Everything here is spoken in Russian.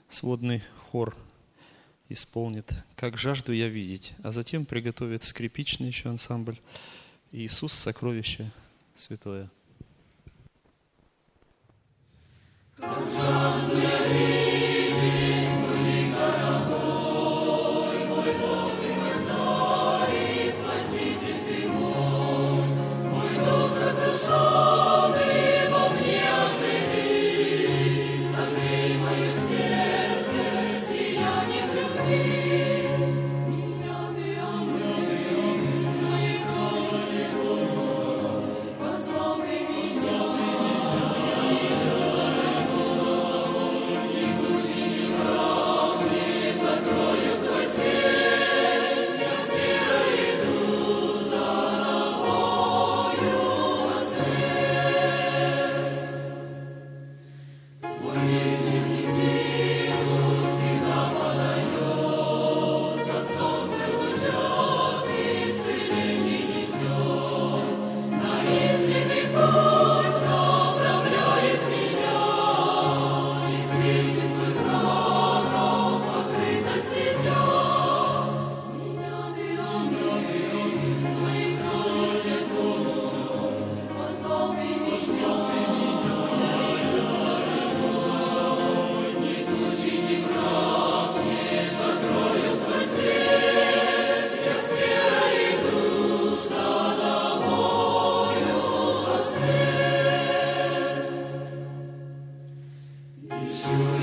сводный хор исполнит «Как жажду я видеть», а затем приготовит скрипичный еще ансамбль «Иисус, сокровище святое». Как жажду я видеть, мой дорогой, мой Бог и мой Царь, и Спаситель ты мой дух сокрушенный во мне оживи, согрей мое сердце сиянием любви. Меня ты омыл своей кровью святую, позвал ты меня. Ищу